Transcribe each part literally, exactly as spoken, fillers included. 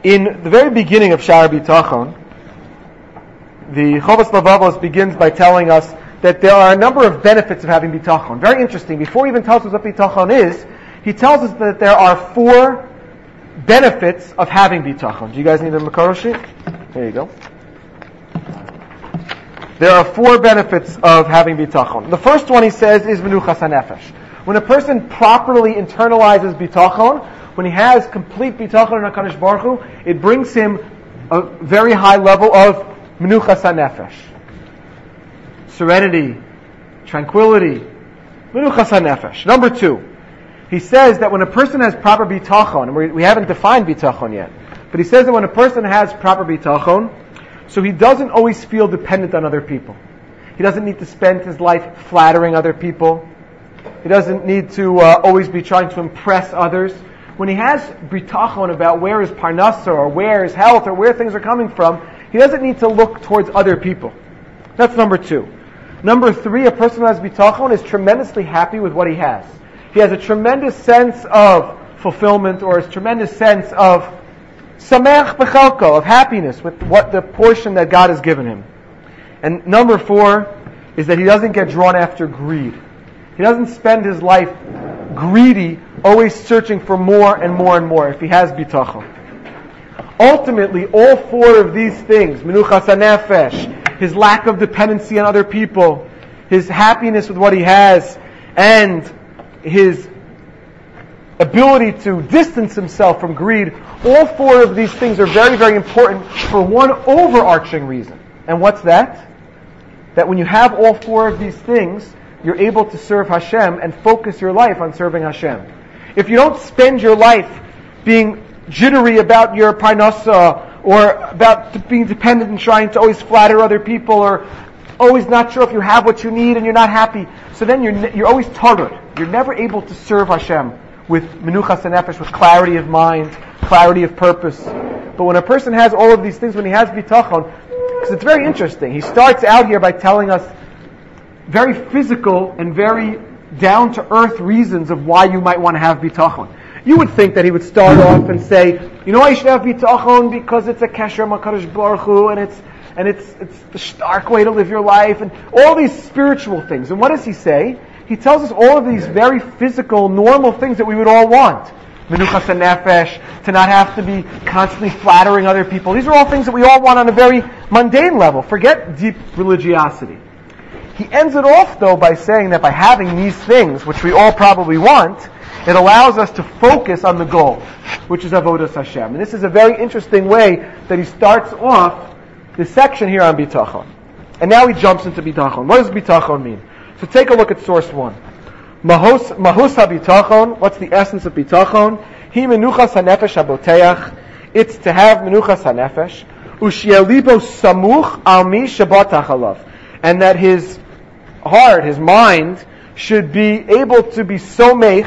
In the very beginning of Sha'ar Bitachon, the Chovas Levavos begins by telling us that there are a number of benefits of having bitachon. Very interesting. Before he even tells us what bitachon is, he tells us that there are four benefits of having bitachon. Do you guys need a Makaro sheet? There you go. There are four benefits of having bitachon. The first one, he says, is menuchas hanefesh. When a person properly internalizes bitachon, when he has complete bitachon in HaKadosh Baruch Hu, it brings him a very high level of menuchas hanefesh. Serenity, tranquility, menuchas hanefesh. Number two, he says that when a person has proper bitachon, and we, we haven't defined bitachon yet, but he says that when a person has proper bitachon, so he doesn't always feel dependent on other people. He doesn't need to spend his life flattering other people. He doesn't need to uh, always be trying to impress others. When he has bitachon about where his parnasa, or where his health, or where things are coming from, he doesn't need to look towards other people. That's number two. Number three, a person who has bitachon is tremendously happy with what he has. He has a tremendous sense of fulfillment, or a tremendous sense of samech b'chalko, of happiness with what the portion that God has given him. And number four is that he doesn't get drawn after greed. He doesn't spend his life greedy, always searching for more and more and more if he has bitachon. Ultimately, all four of these things, menuchas hanefesh, his lack of dependency on other people, his happiness with what he has, and his ability to distance himself from greed, all four of these things are very, very important for one overarching reason. And what's that? That when you have all four of these things, you're able to serve Hashem and focus your life on serving Hashem. If you don't spend your life being jittery about your parnasa, or about being dependent and trying to always flatter other people, or always not sure if you have what you need and you're not happy, so then you're you're always targeted. You're never able to serve Hashem with menuchas hanefesh, with clarity of mind, clarity of purpose. But when a person has all of these things, when he has bitachon, because it's very interesting, he starts out here by telling us very physical and very down-to-earth reasons of why you might want to have bitachon. You would think that he would start off and say, you know why you should have bitachon? Because it's a kesher HaKadosh Baruch Hu, and it's and it's it's the stark way to live your life, and all these spiritual things. And what does he say? He tells us all of these very physical, normal things that we would all want. Menuchas hanefesh, to not have to be constantly flattering other people. These are all things that we all want on a very mundane level. Forget deep religiosity. He ends it off, though, by saying that by having these things, which we all probably want, it allows us to focus on the goal, which is Avodas Hashem. And this is a very interesting way that he starts off this section here on bitachon. And now he jumps into bitachon. What does bitachon mean? So take a look at source one. Mahus ha-bitachon, what's the essence of bitachon? Hi menuchas hanefesh haboteach. It's to have menuchas hanefesh. U'sheyeh libo samuch al mi shebatach alav. And that his heart, his mind, should be able to be so meich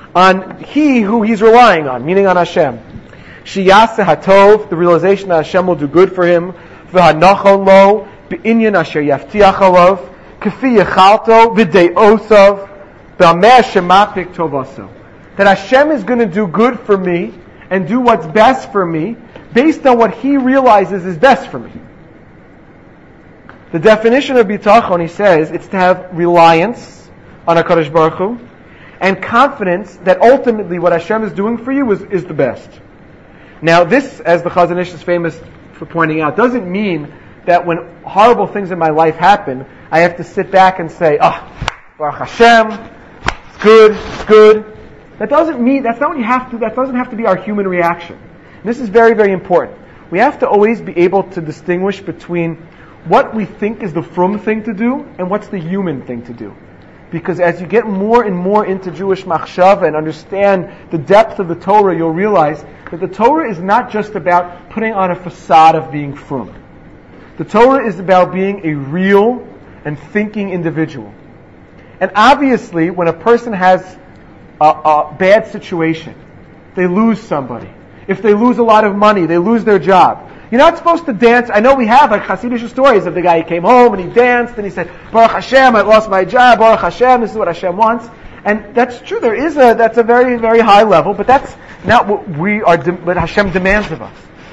on he who he's relying on, meaning on Hashem. Sheyaseh hatov, the realization that Hashem will do good for him. V'hanachon lo, be'inyan asher yaftiach alav. K'fi yechalto, v'de'osav, b'ameh shemapik tovaso. That Hashem is going to do good for me and do what's best for me based on what he realizes is best for me. The definition of bitachon, he says, it's to have reliance on HaKadosh Baruch Hu and confidence that ultimately what Hashem is doing for you is, is the best. Now this, as the Chazon Ish is famous for pointing out, doesn't mean that when horrible things in my life happen, I have to sit back and say, ah, oh, Baruch Hashem, it's good, it's good. That doesn't mean, that's not what you have to, that doesn't have to be our human reaction. And this is very, very important. We have to always be able to distinguish between what we think is the frum thing to do and what's the human thing to do. Because as you get more and more into Jewish machshava and understand the depth of the Torah, you'll realize that the Torah is not just about putting on a facade of being frum. The Torah is about being a real and thinking individual. And obviously, when a person has a, a bad situation, they lose somebody. If they lose a lot of money, they lose their job. You're not supposed to dance. I know we have like Hasidic stories of the guy who came home and he danced and he said, Baruch Hashem, I lost my job, Baruch Hashem, this is what Hashem wants. And that's true, there is a, that's a very, very high level, but that's not what we are, de- what Hashem demands of us.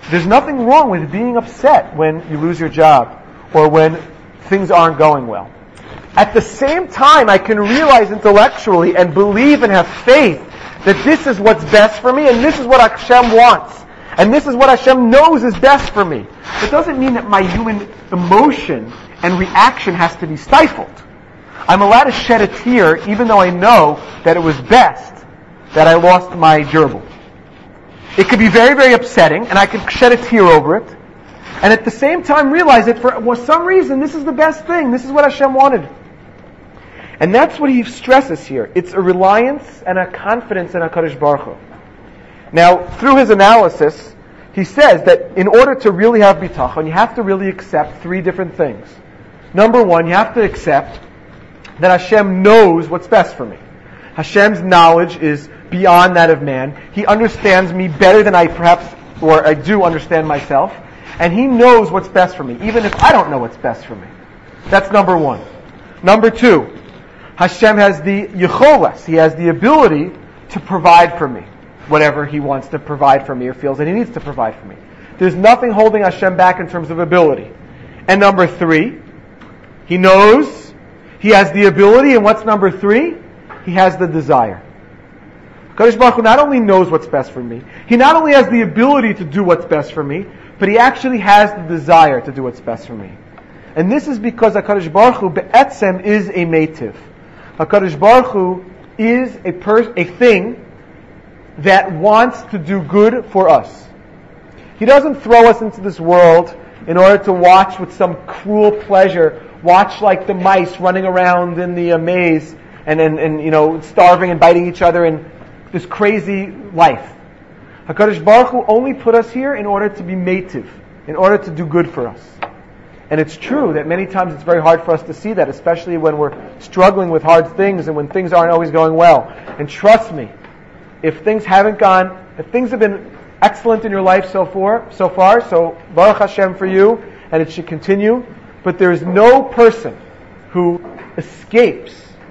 There's nothing wrong with being upset when you lose your job or when things aren't going well. At the same time, I can realize intellectually and believe and have faith that this is what's best for me and this is what Hashem wants. And this is what Hashem knows is best for me. It doesn't mean that my human emotion and reaction has to be stifled. I'm allowed to shed a tear even though I know that it was best that I lost my gerbil. It could be very, very upsetting, and I could shed a tear over it, and at the same time realize that for some reason this is the best thing. This is what Hashem wanted. And that's what he stresses here. It's a reliance and a confidence in HaKadosh Baruch Hu. Now, through his analysis, he says that in order to really have bitachon, you have to really accept three different things. Number one, you have to accept that Hashem knows what's best for me. Hashem's knowledge is beyond that of man. He understands me better than I perhaps, or I do understand myself. And He knows what's best for me, even if I don't know what's best for me. That's number one. Number two, Hashem has the yicholas. He has the ability to provide for me whatever He wants to provide for me or feels that He needs to provide for me. There's nothing holding Hashem back in terms of ability. And number three, He knows, He has the ability, and what's number three? He has the desire. HaKadosh Baruch Hu not only knows what's best for me, He not only has the ability to do what's best for me, but He actually has the desire to do what's best for me. And this is because HaKadosh Baruch Hu be'etzem is a meitiv. HaKadosh Baruch Hu is a pers- a thing that wants to do good for us. He doesn't throw us into this world in order to watch with some cruel pleasure, watch like the mice running around in the uh, maze and, and, and you know starving and biting each other in this crazy life. HaKadosh Baruch Hu only put us here in order to be meitiv, in order to do good for us. And it's true that many times it's very hard for us to see that, especially when we're struggling with hard things and when things aren't always going well. And trust me, if things haven't gone, if things have been excellent in your life so far, so far, so Baruch Hashem for you, and it should continue, but there is no person who escapes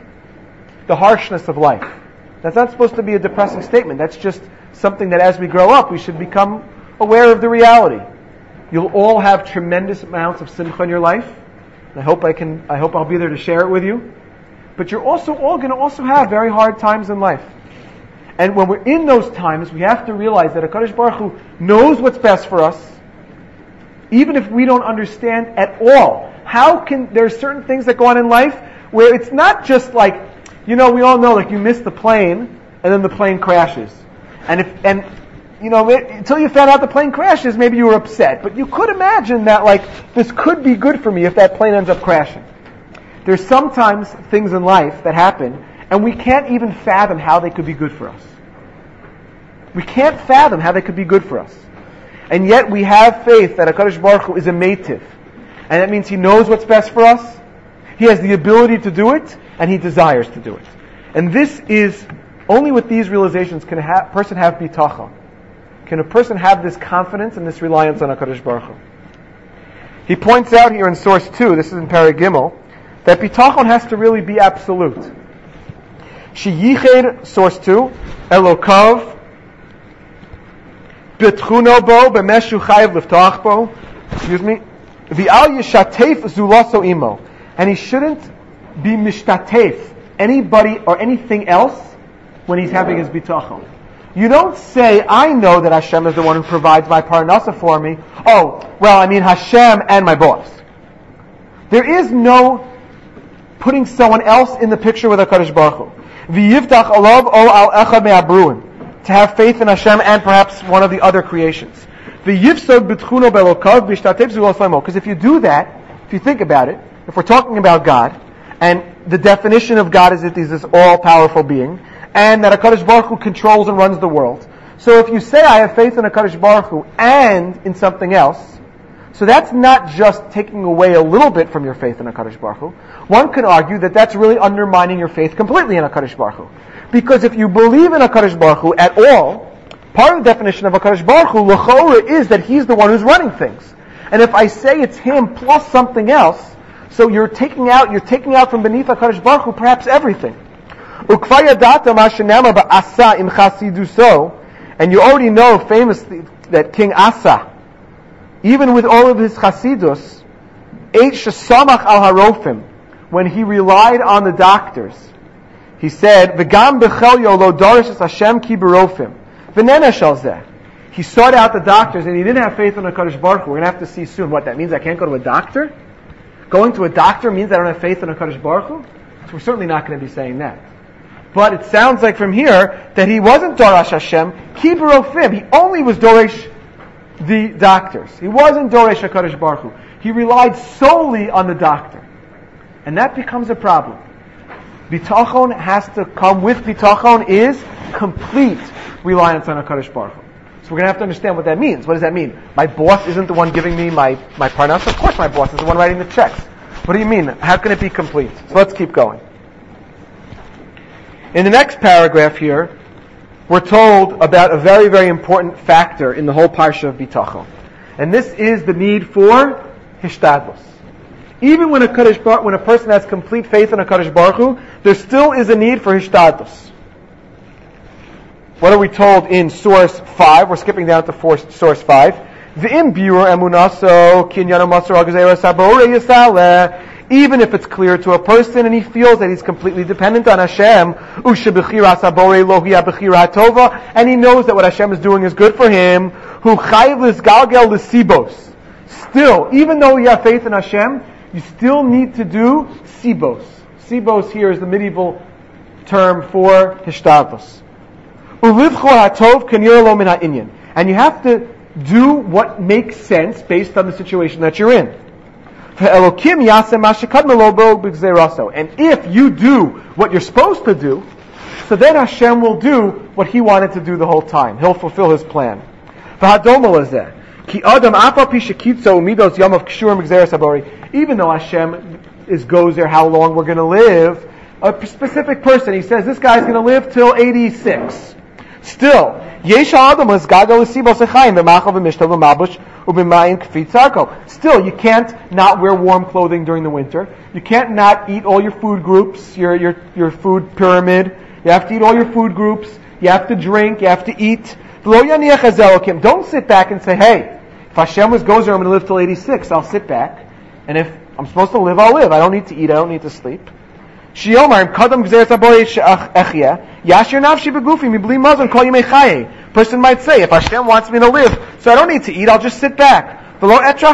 the harshness of life. That's not supposed to be a depressing statement. That's just something that as we grow up, we should become aware of the reality. You'll all have tremendous amounts of simcha in your life. And I hope I can, I hope I'll be there to share it with you. But you're also all going to also have very hard times in life. And when we're in those times, we have to realize that HaKadosh Baruch Hu knows what's best for us, even if we don't understand at all. How can, there are certain things that go on in life where it's not just like, you know, we all know, like you miss the plane, and then the plane crashes. And if, and, you know, it, until you found out the plane crashes, maybe you were upset. But you could imagine that, like, this could be good for me if that plane ends up crashing. There's sometimes things in life that happen, and we can't even fathom how they could be good for us. We can't fathom how they could be good for us. And yet we have faith that HaKadosh Baruch Hu is a meitiv. And that means He knows what's best for us, He has the ability to do it, and He desires to do it. And this is, only with these realizations can a ha- person have bitachon. Can a person have this confidence and this reliance on HaKadosh Baruch Hu. He points out here in source two, this is in Parag Gimel, that bitachon has to really be absolute. Sheyichid, source two, Elokav, Betchuno bo, B'meshu chayiv liftach bo, excuse me, V'al yishatef zulaso imo. And he shouldn't be mishtatef, anybody or anything else, when he's having his bitachon. You don't say, I know that Hashem is the one who provides my parnasa for me. Oh, well, I mean Hashem and my boss. There is no putting someone else in the picture with HaKadosh Baruch Hu. V'yivtach alav o al echad me'abruin. To have faith in Hashem and perhaps one of the other creations. V'yivsod b'tchuno belokav b'shtatef zulasaymo. Because if you do that, if you think about it, if we're talking about God, and the definition of God is that He's this all-powerful being, and that HaKadosh Baruch Hu controls and runs the world. So if you say, I have faith in HaKadosh Baruch Hu and in something else, so that's not just taking away a little bit from your faith in HaKadosh Baruch Hu. One could argue that that's really undermining your faith completely in HaKadosh Baruch Hu. Because if you believe in HaKadosh Baruch Hu at all, part of the definition of HaKadosh Baruch Hu, l'chora, is that He's the one who's running things. And if I say it's Him plus something else, so you're taking out, you're taking out from beneath HaKadosh Baruch Hu perhaps everything. And you already know famously that King Asa, even with all of his chasidus, Eish shesamach al harofim, when he relied on the doctors, he said, "V'gam b'chelyo lo darish es Hashem ki berofim, v'nena shel zeh." He sought out the doctors, and he didn't have faith in the Kadosh Baruch Hu. We're going to have to see soon what that means. I can't go to a doctor? Going to a doctor means I don't have faith in the Kadosh Baruch Hu? So we're certainly not going to be saying that. But it sounds like from here that he wasn't Darash Hashem, ki berofim. He only was Doresh the doctors. He wasn't Doresh HaKadosh Baruch Hu. He relied solely on the doctor. And that becomes a problem. Bitachon has to come with bitachon is complete reliance on HaKadosh Baruch Hu. So we're going to have to understand what that means. What does that mean? My boss isn't the one giving me my, my parnas? Of course my boss is the one writing the checks. What do you mean? How can it be complete? So let's keep going. In the next paragraph here, we're told about a very, very important factor in the whole parsha of Bitachon. And this is the need for hishtadlus. Even when a Kadosh Baruch, when a person has complete faith in a Kadosh Baruch Hu, there still is a need for hishtadlus. What are we told in source five? We're skipping down to source five. V'im biur emunaso kinyano masor agzeira sabore yisale. Even if it's clear to a person and he feels that he's completely dependent on Hashem, ushebichira sabore lo hiya bechira tova, and he knows that what Hashem is doing is good for him. Hu chayiv lisgalgel lisibos. Still, even though you have faith in Hashem, you still need to do sibos. Sibos here is the medieval term for hishtadlus. And you have to do what makes sense based on the situation that you're in. And if you do what you're supposed to do, so then Hashem will do what He wanted to do the whole time. He'll fulfill His plan. Even though Hashem is goes there how long we're going to live, a specific person, He says, this guy's going to live till eighty-six. Still, still, you can't not wear warm clothing during the winter. You can't not eat all your food groups, your, your, your food pyramid. You have to eat all your food groups. You have to drink. You have to eat. Don't sit back and say, hey, if Hashem was goes there, I'm going to live till eighty-six. I'll sit back. And if I'm supposed to live, I'll live. I don't need to eat. I don't need to sleep. Person might say, if Hashem wants me to live, so I don't need to eat, I'll just sit back. I'm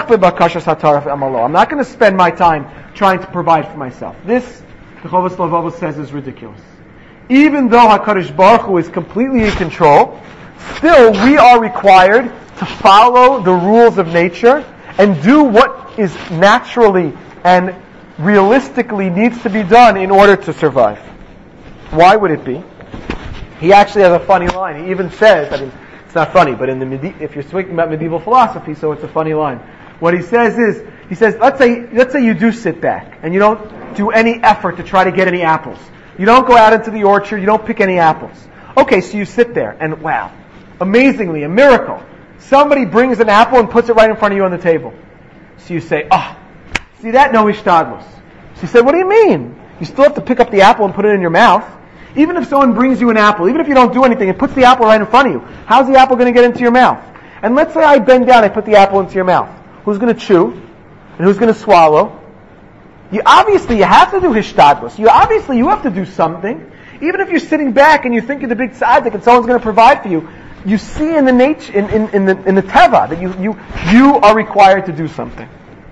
not going to spend my time trying to provide for myself. This, the Chovos Levavos says, is ridiculous. Even though HaKadosh Baruch Hu is completely in control, still we are required to follow the rules of nature and do what is naturally and realistically needs to be done in order to survive. Why would it be? He actually has a funny line. He even says, I mean, it's not funny, but in the medi- if you're speaking about medieval philosophy, so it's a funny line. What he says is, he says, let's say, let's say you do sit back and you don't do any effort to try to get any apples. You don't go out into the orchard. You don't pick any apples. Okay, so you sit there and wow, amazingly, a miracle. Somebody brings an apple and puts it right in front of you on the table. So you say, oh, see that? No hishtadlus. So he said, what do you mean? You still have to pick up the apple and put it in your mouth. Even if someone brings you an apple, even if you don't do anything, and puts the apple right in front of you, how's the apple going to get into your mouth? And let's say I bend down, I put the apple into your mouth. Who's going to chew? And who's going to swallow? You obviously, you have to do hishtadlus. You obviously, you have to do something. Even if you're sitting back and you think you're the big tzaddik and someone's going to provide for you, you see in the nature, in, in, in the in the teva, that you, you you are required to do something.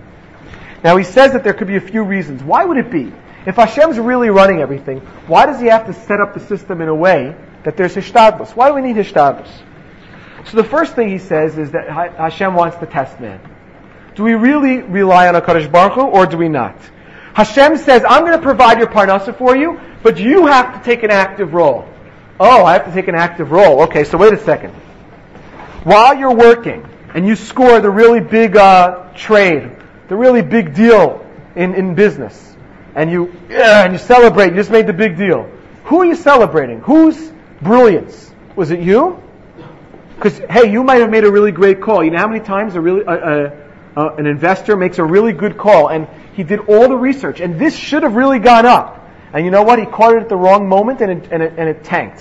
Now he says that there could be a few reasons. Why would it be? If Hashem's really running everything, why does He have to set up the system in a way that there's hishtadlus? Why do we need hishtadlus? So the first thing he says is that Hashem wants to test man. Do we really rely on HaKadosh Baruch Hu, or do we not? Hashem says, I'm going to provide your parnasa for you, but you have to take an active role. Oh, I have to take an active role. Okay, so wait a second. While you're working, and you score the really big uh, trade, the really big deal in, in business, and you yeah, and you celebrate, you just made the big deal. Who are you celebrating? Whose brilliance? Was it you? Because, hey, you might have made a really great call. You know how many times a really, uh, uh, uh, an investor makes a really good call, and he did all the research, and this should have really gone up. And you know what? He caught it at the wrong moment, and it, and it, and it tanked.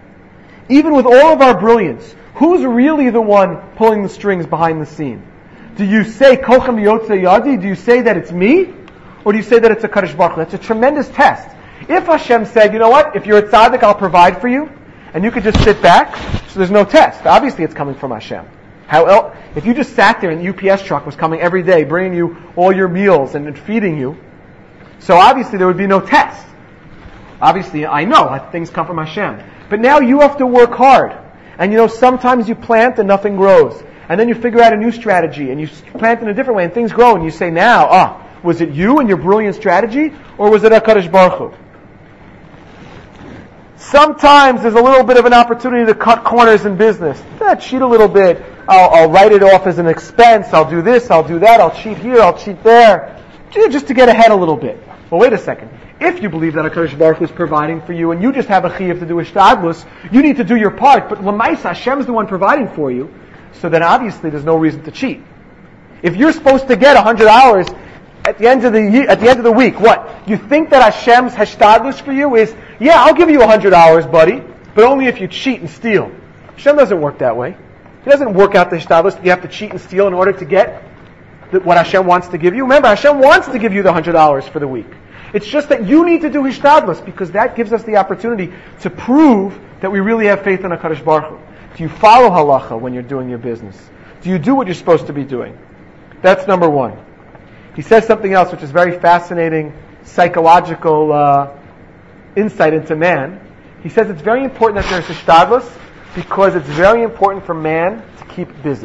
Even with all of our brilliance, who's really the one pulling the strings behind the scene? Do you say Kochem Yotze Yadi? Do you say that it's me? Or do you say that it's a Kadosh Baruch Hu? That's a tremendous test. If Hashem said, you know what, if you're a tzaddik, I'll provide for you, and you could just sit back, so there's no test. Obviously it's coming from Hashem. How else? If you just sat there and the U P S truck was coming every day, bringing you all your meals and feeding you, so obviously there would be no test. Obviously, I know that things come from Hashem. But now you have to work hard. And you know, sometimes you plant and nothing grows. And then you figure out a new strategy and you plant in a different way and things grow and you say now, ah, was it you and your brilliant strategy or was it HaKadosh Baruch Hu? Sometimes there's a little bit of an opportunity to cut corners in business. Eh, cheat a little bit. I'll, I'll write it off as an expense. I'll do this, I'll do that. I'll cheat here, I'll cheat there. Just to get ahead a little bit. Well, wait a second. If you believe that HaKadosh Baruch Hu is providing for you and you just have a chiyuv to do ishtadlus, you need to do your part. But l'maisa, Hashem's the one providing for you. So then obviously there's no reason to cheat. If you're supposed to get one hundred hours at the end of the year, at the end of the week, what? You think that Hashem's hashtadlus for you is, yeah, I'll give you one hundred hours, buddy, but only if you cheat and steal. Hashem doesn't work that way. He doesn't work out the hashtadlus that you have to cheat and steal in order to get what Hashem wants to give you. Remember, Hashem wants to give you the one hundred hours for the week. It's just that you need to do hishtadlus because that gives us the opportunity to prove that we really have faith in HaKadosh Baruch Hu. Do you follow halacha when you're doing your business? Do you do what you're supposed to be doing? That's number one. He says something else which is very fascinating psychological uh, insight into man. He says it's very important that there's hishtadlus because it's very important for man to keep busy.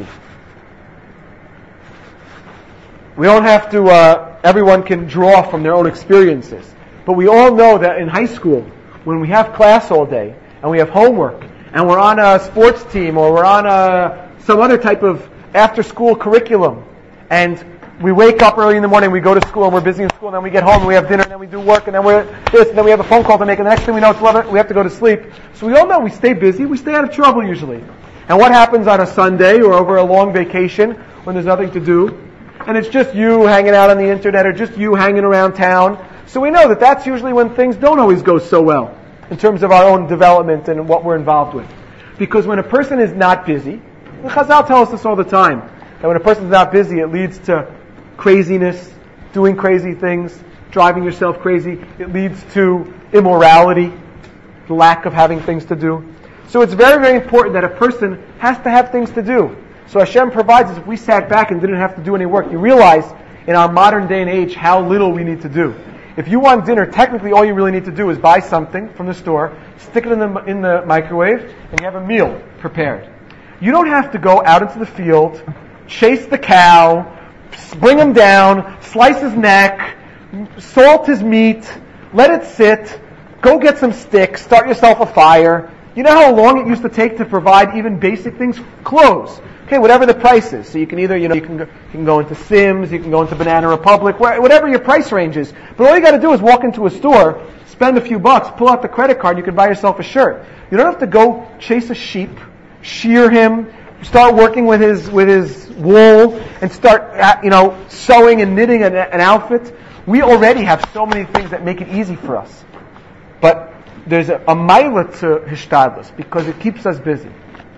We don't have to, uh, everyone can draw from their own experiences. But we all know that in high school, when we have class all day, and we have homework, and we're on a sports team, or we're on a, some other type of after-school curriculum, and we wake up early in the morning, we go to school, and we're busy in school, and then we get home, and we have dinner, and then we do work, and then we're this, and then we have a phone call to make, and the next thing we know, it's eleven, we have to go to sleep. So we all know we stay busy, we stay out of trouble usually. And what happens on a Sunday, or over a long vacation, when there's nothing to do? And it's just you hanging out on the internet or just you hanging around town. So we know that that's usually when things don't always go so well in terms of our own development and what we're involved with. Because when a person is not busy, the Chazal tell us this all the time, that when a person is not busy, it leads to craziness, doing crazy things, driving yourself crazy. It leads to immorality, the lack of having things to do. So it's very, very important that a person has to have things to do. So Hashem provides us, if we sat back and didn't have to do any work, you realize in our modern day and age how little we need to do. If you want dinner, technically all you really need to do is buy something from the store, stick it in the in the microwave, and you have a meal prepared. You don't have to go out into the field, chase the cow, bring him down, slice his neck, salt his meat, let it sit, go get some sticks, start yourself a fire. You know how long it used to take to provide even basic things? Clothes. Okay, whatever the price is. So you can either, you know, you can go, you can go into Sims, you can go into Banana Republic, whatever your price range is. But all you got to do is walk into a store, spend a few bucks, pull out the credit card, you can buy yourself a shirt. You don't have to go chase a sheep, shear him, start working with his with his wool, and start, you know, sewing and knitting an, an outfit. We already have so many things that make it easy for us. But there's a, a maila to hishtadlus because it keeps us busy.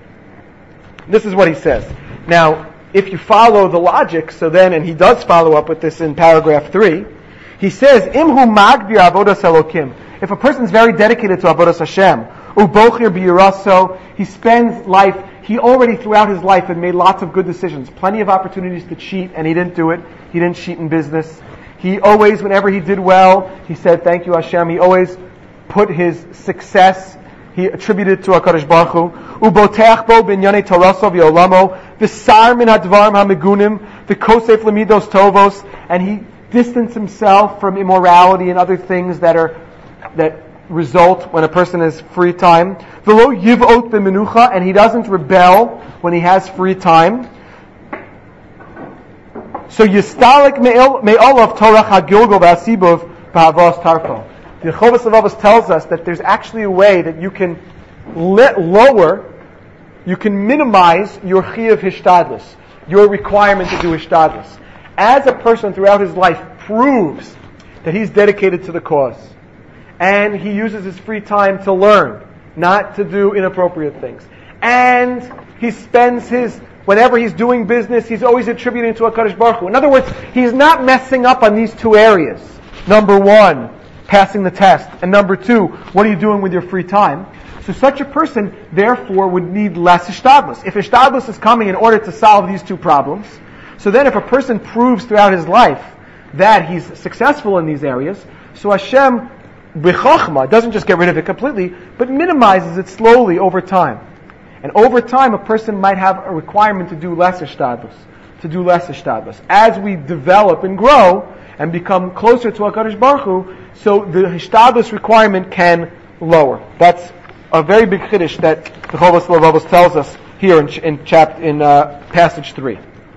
This is what he says. Now, if you follow the logic, so then, and he does follow up with this in paragraph three, he says, Imhu magbir avodas elokim. If a person's very dedicated to avodas Hashem, ubochir biyiraso, he spends life, he already throughout his life had made lots of good decisions, plenty of opportunities to cheat, and he didn't do it. He didn't cheat in business. He always, whenever he did well, he said, thank you Hashem. He always put his success, he attributed to HaKadosh Baruch Hu. Uboteach bo b'inyane toraso v'olamo, v'sar min hadvarim hamegunim, v'kosef lemidos tovos, and he distanced himself from immorality and other things that are that result when a person has free time. V'lo yivot b'menucha, and he doesn't rebel when he has free time. So yistalik me'olav torach hagilgol v'asibov b'havos tarfo. The Chovos HaLevavos tells us that there's actually a way that you can let lower, you can minimize your chiyuv hishtadlus, your requirement to do hishtadlus. As a person throughout his life proves that he's dedicated to the cause, and he uses his free time to learn, not to do inappropriate things, and he spends his, Whenever he's doing business, he's always attributing to HaKadosh Baruch Hu. In other words, he's not messing up on these two areas. Number one, passing the test. And number two, what are you doing with your free time? So such a person, therefore, would need less ishtadlus. If ishtadlus is coming in order to solve these two problems, so then if a person proves throughout his life that he's successful in these areas, so Hashem, b'chokhmah, doesn't just get rid of it completely, but minimizes it slowly over time. And over time, a person might have a requirement to do less ishtadlus, to do less ishtadlus. As we develop and grow and become closer to HaKadosh Baruch Hu, so the ishtadlus requirement can lower. That's a very big chiddush that the Chovos Levavos tells us here in, in, chap, in uh, passage three.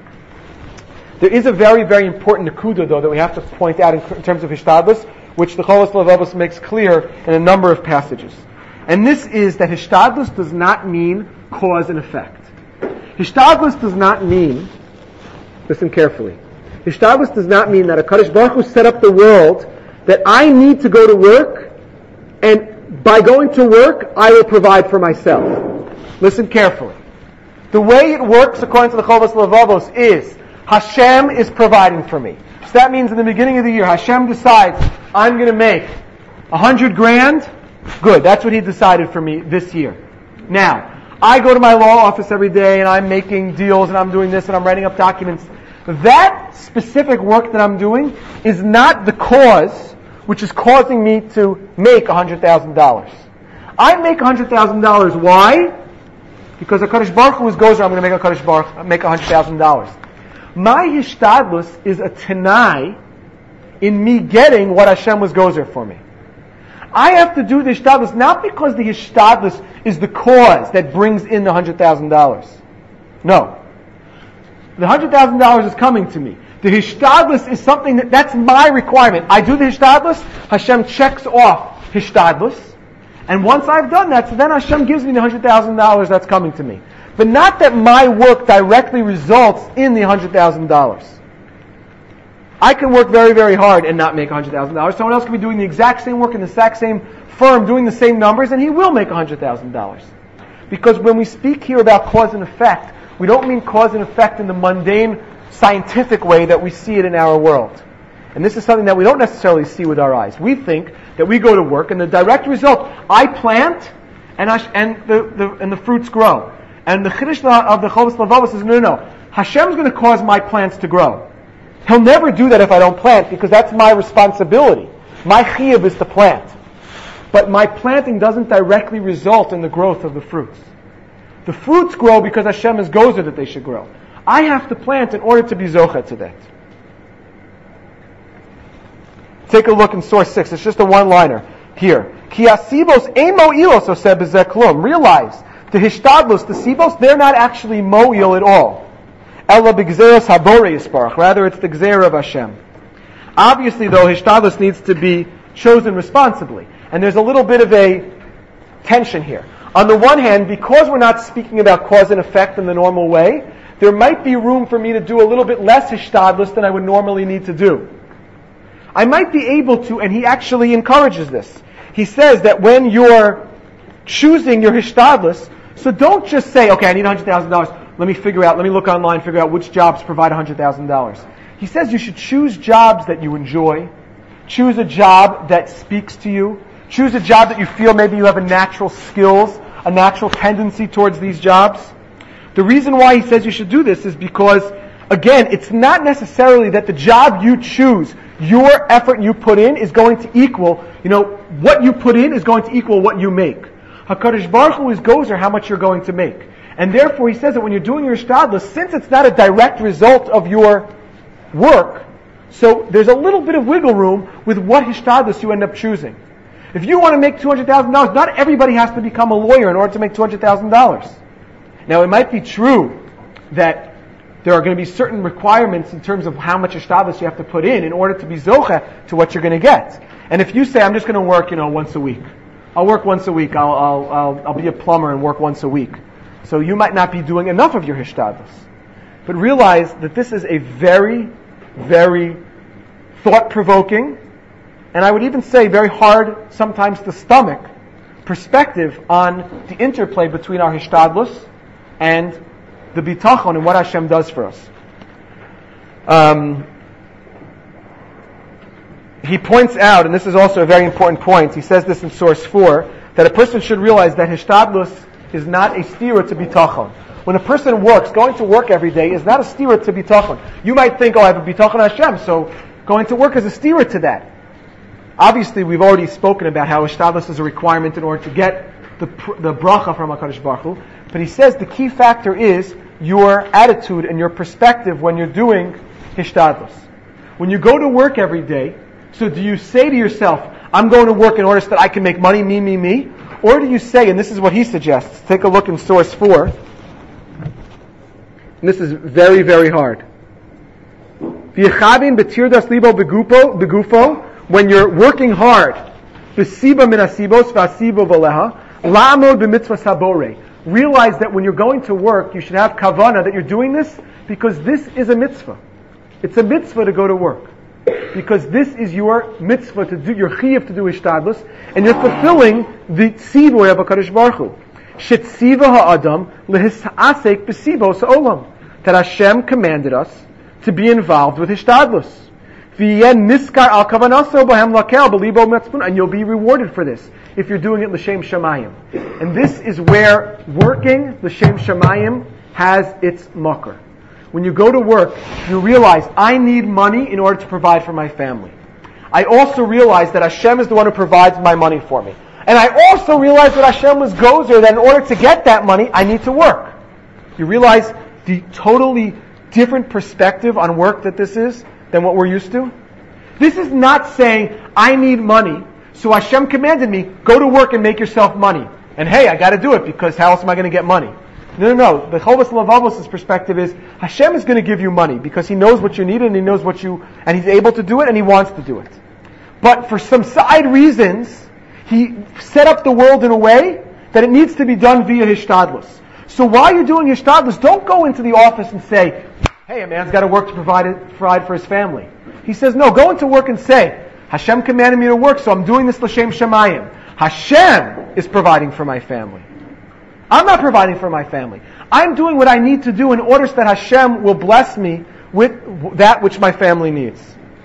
There is a very, very important nekuda, though, that we have to point out in, in terms of hishtadlus, which the Chovos Levavos makes clear in a number of passages. And this is that hishtadlus does not mean cause and effect. Hishtadlus does not mean, listen carefully, hishtadlus does not mean that HaKadosh Baruch Hu set up the world that I need to go to work, and by going to work, I will provide for myself. Listen carefully. The way it works, according to the Chovos Levavos, is Hashem is providing for me. So that means in the beginning of the year, Hashem decides, I'm going to make a hundred grand. Good, that's what He decided for me this year. Now, I go to my law office every day and I'm making deals and I'm doing this and I'm writing up documents. That specific work that I'm doing is not the cause which is causing me to make one hundred thousand dollars. I make one hundred thousand dollars. Why? Because HaKadosh Baruch Hu is gozer, I'm going to make HaKadosh Baruch make one hundred thousand dollars. My hishtadlus is a tenai in me getting what Hashem was gozer for me. I have to do the hishtadlus not because the hishtadlus is the cause that brings in the one hundred thousand dollars. No. The one hundred thousand dollars is coming to me. The hishtadlus is something that, that's my requirement. I do the hishtadlus, Hashem checks off hishtadlus, and once I've done that, so then Hashem gives me the one hundred thousand dollars that's coming to me. But not that my work directly results in the one hundred thousand dollars. I can work very, very hard and not make one hundred thousand dollars. Someone else can be doing the exact same work in the exact same firm, doing the same numbers, and he will make one hundred thousand dollars. Because when we speak here about cause and effect, we don't mean cause and effect in the mundane, scientific way that we see it in our world. And this is something that we don't necessarily see with our eyes. We think that we go to work and the direct result, I plant and I, and the, the and the fruits grow. And the chiddush of the Chovos Levavos says, no, no, no. Hashem's going to cause my plants to grow. He'll never do that if I don't plant, because that's my responsibility. My chiyuv is to plant. But my planting doesn't directly result in the growth of the fruits. The fruits grow because Hashem is gozer that they should grow. I have to plant in order to be zocha to that. Take a look in source six. It's just a one-liner here. Ki asibos ein mo'ilos oseh bezeh klum. Realize, the hishtadlus, the sibos, they're not actually mo'il at all. Ella b'gzeros habore yisparach. Rather, it's the gzera of Hashem. Obviously, though, hishtadlus needs to be chosen responsibly. And there's a little bit of a tension here. On the one hand, because we're not speaking about cause and effect in the normal way, there might be room for me to do a little bit less hishtadlus than I would normally need to do. I might be able to, and he actually encourages this. He says that when you're choosing your hishtadlus, so don't just say, okay, I need one hundred thousand dollars. Let me figure out, let me look online, figure out which jobs provide one hundred thousand dollars. He says you should choose jobs that you enjoy. Choose a job that speaks to you. Choose a job that you feel maybe you have a natural skills, a natural tendency towards these jobs. The reason why he says you should do this is because, again, it's not necessarily that the job you choose, your effort you put in is going to equal, you know, what you put in is going to equal what you make. HaKadosh Baruch Hu is gozer how much you're going to make. And therefore he says that when you're doing your hishtadlus, since it's not a direct result of your work, so there's a little bit of wiggle room with what hishtadlus you end up choosing. If you want to make two hundred thousand dollars, not everybody has to become a lawyer in order to make two hundred thousand dollars. Now, it might be true that there are going to be certain requirements in terms of how much hishtadlus you have to put in in order to be zocha to what you're going to get. And if you say, I'm just going to work, you know, once a week. I'll work once a week. I'll, I'll, I'll, I'll be a plumber and work once a week. So you might not be doing enough of your hishtadlus. But realize that this is a very, very thought-provoking, and I would even say very hard sometimes to stomach, perspective on the interplay between our hishtadlus and the bitachon and what Hashem does for us. Um, he points out, and this is also a very important point, he says this in source four, that a person should realize that hishtadlus is not a stira to bitachon. When a person works, going to work every day is not a stira to bitachon. You might think, oh, I have a bitachon Hashem, so going to work is a stira to that. Obviously, we've already spoken about how hishtadlus is a requirement in order to get the the bracha from HaKadosh Baruch Hu. But he says the key factor is your attitude and your perspective when you're doing hishtadlus. When you go to work every day, so do you say to yourself, I'm going to work in order so that I can make money, me, me, me? Or do you say, and this is what he suggests, take a look in source four, and this is very, very hard. When you're working hard, realize that when you're going to work, you should have kavanah that you're doing this because this is a mitzvah. It's a mitzvah to go to work. Because this is your mitzvah to do, your chiyuv to do ishtadlus, and you're fulfilling the tzivoy of HaKadosh Baruch Hu. Shetziva ha'adam lehisasek b'sibos ha'olam. That Hashem commanded us to be involved with ishtadlus. V'yen niskar al kavanaso b'hem lakel b'libo metzpun, and you'll be rewarded for this if you're doing it l'shem shamayim. And this is where working l'shem shamayim has its makar. When you go to work, you realize, I need money in order to provide for my family. I also realize that Hashem is the one who provides my money for me. And I also realize that Hashem was gozer, that in order to get that money, I need to work. You realize the totally different perspective on work that this is than what we're used to? This is not saying, I need money, so Hashem commanded me, go to work and make yourself money. And hey, I gotta do it, because how else am I going to get money? No, no, no. The Chovas Lavavos' perspective is Hashem is going to give you money because He knows what you need and He knows what you, and He's able to do it and He wants to do it. But for some side reasons, He set up the world in a way that it needs to be done via Hishtadlus. So while you're doing Hishtadlus, don't go into the office and say, hey, a man's got to work to provide, it, provide for his family. He says, no, go into work and say, Hashem commanded me to work, so I'm doing this l'shem shamayim. Hashem is providing for my family. I'm not providing for my family. I'm doing what I need to do in order so that Hashem will bless me with that which my family needs.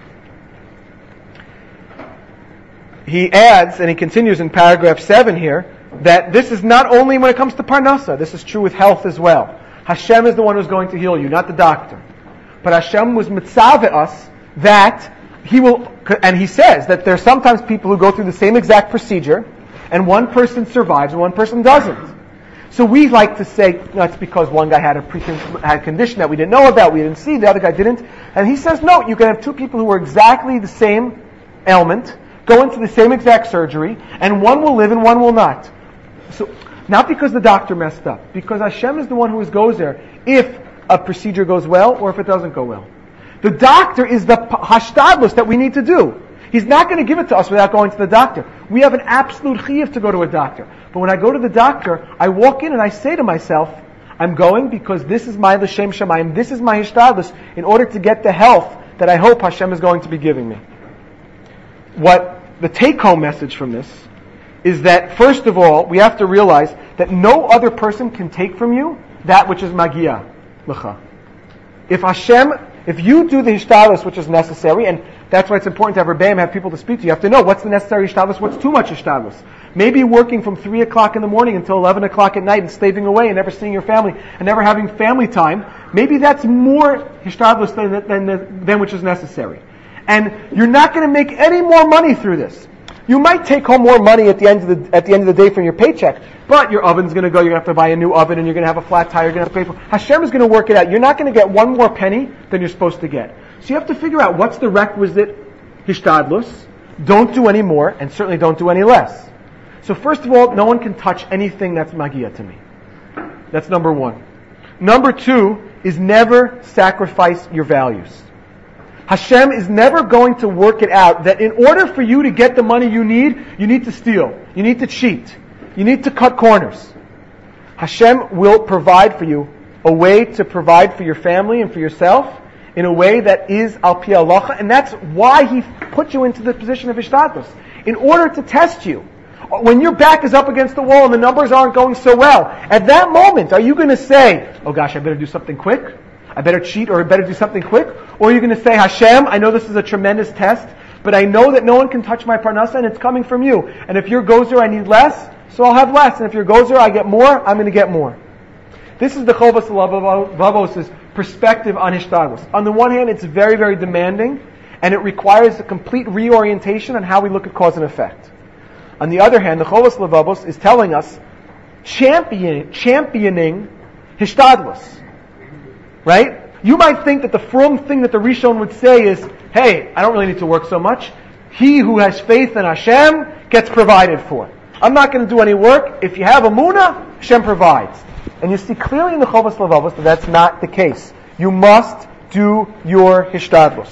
He adds, and he continues in paragraph seven here, that this is not only when it comes to parnasa, this is true with health as well. Hashem is the one who's going to heal you, not the doctor. But Hashem was mitzaveh us that He will, and He says that there are sometimes people who go through the same exact procedure, and one person survives and one person doesn't. So we like to say, that's no, because one guy had a pre- had a condition that we didn't know about, we didn't see, the other guy didn't. And he says, no, you can have two people who are exactly the same ailment, go into the same exact surgery, and one will live and one will not. So, not because the doctor messed up, because Hashem is the one who goes there if a procedure goes well or if it doesn't go well. The doctor is the hashtadlus that we need to do. He's not going to give it to us without going to the doctor. We have an absolute chiyuv to go to a doctor. But when I go to the doctor, I walk in and I say to myself, I'm going because this is my l'shem shamayim, this is my hishtadlus, in order to get the health that I hope Hashem is going to be giving me. What the take-home message from this is that, first of all, we have to realize that no other person can take from you that which is magia l'cha. If Hashem, if you do the hishtadlus which is necessary, and that's why it's important to have rebbeim, have people to speak to. You have to know what's the necessary hishtadlus, what's too much hishtadlus. Maybe working from three o'clock in the morning until eleven o'clock at night and slaving away and never seeing your family and never having family time. Maybe that's more hishtadlus than, than, than, than which is necessary. And you're not going to make any more money through this. You might take home more money at the end of the at the end of the day from your paycheck, but your oven's going to go. You're going to have to buy a new oven, and you're going to have a flat tire. You're going to have to pay for. Hashem is going to work it out. You're not going to get one more penny than you're supposed to get. So you have to figure out what's the requisite hishtadlus. Don't do any more, and certainly don't do any less. So first of all, no one can touch anything that's magia to me. That's number one. Number two is never sacrifice your values. Hashem is never going to work it out that in order for you to get the money you need, you need to steal. You need to cheat. You need to cut corners. Hashem will provide for you a way to provide for your family and for yourself in a way that is al pi halacha, and that's why He put you into the position of hishtadlus, in order to test you. When your back is up against the wall and the numbers aren't going so well, at that moment, are you going to say, oh gosh, I better do something quick? I better cheat or I better do something quick? Or are you going to say, Hashem, I know this is a tremendous test, but I know that no one can touch my parnasa and it's coming from you. And if you're gozer, I need less, so I'll have less. And if you're gozer, I get more, I'm going to get more. This is the Chovos Lavavos' perspective on Hishtadlus. On the one hand, it's very, very demanding, and it requires a complete reorientation on how we look at cause and effect. On the other hand, the Chovos Lavavos is telling us champion, championing Hishtadlus. Right? You might think that the frum thing that the Rishon would say is, hey, I don't really need to work so much. He who has faith in Hashem gets provided for. I'm not going to do any work. If you have Emunah, Hashem provides. And you see clearly in the Chovos Lavavos that that's not the case. You must do your Hishtadlus.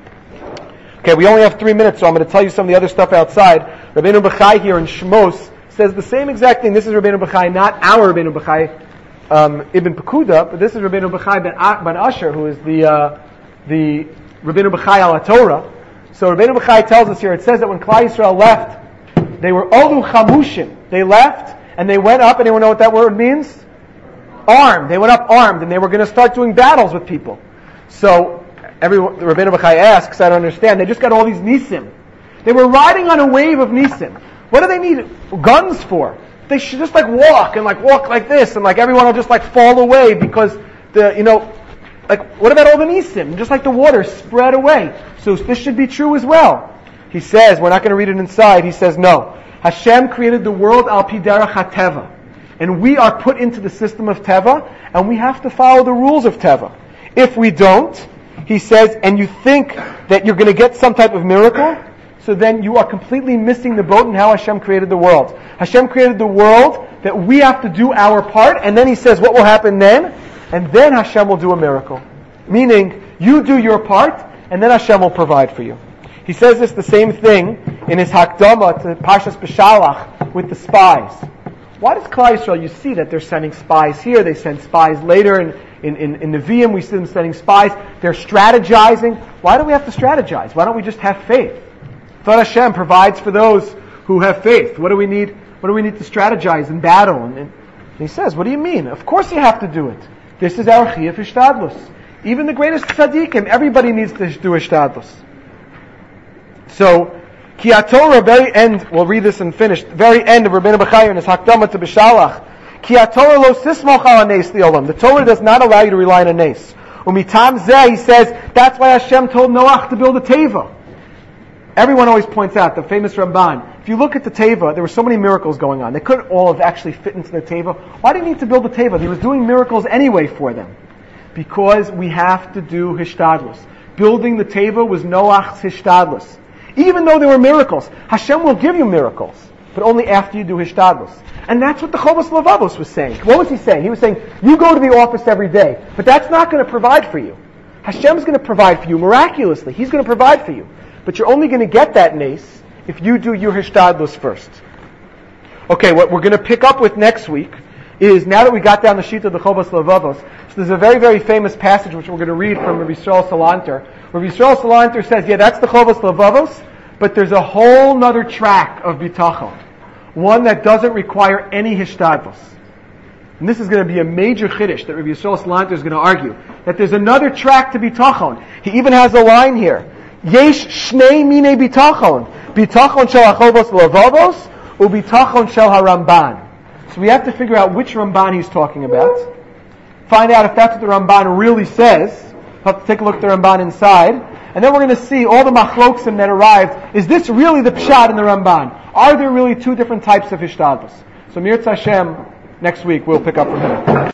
Okay, we only have three minutes, so I'm going to tell you some of the other stuff outside. Rabbeinu Bechai here in Shmos says the same exact thing. This is Rabbeinu Bechai, not our Rabbeinu Bechai, um, Ibn Pekuda, but this is Rabbeinu Bechai ben, ben Asher, who is the uh, the Rabbeinu Bechai al Torah. So Rabbeinu Bechai tells us here, it says that when Klal Yisrael left, they were Olu Chamushim. They left, and they went up, anyone know what that word means? Armed. They went up armed, and they were going to start doing battles with people. So, everyone, Rabbeinu Bechai asks, I don't understand, they just got all these nisim. They were riding on a wave of nisim. What do they need guns for? They should just like walk, and like walk like this, and like everyone will just like fall away because the, you know, like what about all the nisim? Just like the water spread away. So this should be true as well. He says, we're not going to read it inside, he says no. Hashem created the world al pi derech ha-teva. And we are put into the system of Teva, and we have to follow the rules of Teva. If we don't, he says, and you think that you're going to get some type of miracle, so then you are completely missing the boat in how Hashem created the world. Hashem created the world that we have to do our part, and then he says what will happen then, and then Hashem will do a miracle. Meaning, you do your part, and then Hashem will provide for you. He says this the same thing in his Hakdama to Parshas Beshalach with the spies. Why does Klal Yisrael, you see that they're sending spies here, they send spies later in, in, in, in Nevi'im, we see them sending spies, they're strategizing. Why do we have to strategize? Why don't we just have faith? Thought Hashem provides for those who have faith. What do we need, what do we need to strategize in battle? And, and he says, what do you mean? Of course you have to do it. This is our chiyuv hishtadlus. Even the greatest tzaddikim, everybody needs to do hishtadlus. So, Ki HaTorah, very end, we'll read this and finish, very end of Rabbeinu Bechai in his Hakdama to Beshalach. Ki HaTorah lo sismoch al hanes li'olam. The Torah does not allow you to rely on a nes. Umitam zeh, he says, that's why Hashem told Noach to build a teva. Everyone always points out, the famous Ramban, if you look at the teva, there were so many miracles going on. They couldn't all have actually fit into the teva. Why did he need to build a teva? He was doing miracles anyway for them. Because we have to do hishtadlus. Building the teva was Noach's hishtadlus. Even though there were miracles, Hashem will give you miracles, but only after you do hishtadlus. And that's what the Chovos Lavavos was saying. What was he saying? He was saying, you go to the office every day, but that's not going to provide for you. Hashem's going to provide for you miraculously. He's going to provide for you. But you're only going to get that nace if you do your hishtadlus first. Okay, what we're going to pick up with next week is, now that we got down the sheet of the Chovos Lavavos, so there's a very, very famous passage which we're going to read from Rabbi Yisrael Salanter, where Yisrael Salanter says, yeah, that's the Chovos Lavavos, but there's a whole nother track of bitachon, one that doesn't require any hishtadlus. And this is going to be a major chiddush that Rabbi Yisrael Salanter is going to argue, that there's another track to bitachon. He even has a line here, Yesh shnei mine bitachon, bitachon shel ha-Chovos Lavavos, u bitachon shel ha-Ramban. So we have to figure out which Ramban he's talking about, find out if that's what the Ramban really says. We'll have to take a look at the Ramban inside. And then we're going to see all the machloksim that arrived. Is this really the pshat in the Ramban? Are there really two different types of hishtadlus? So Mirz Hashem, next week we'll pick up from here.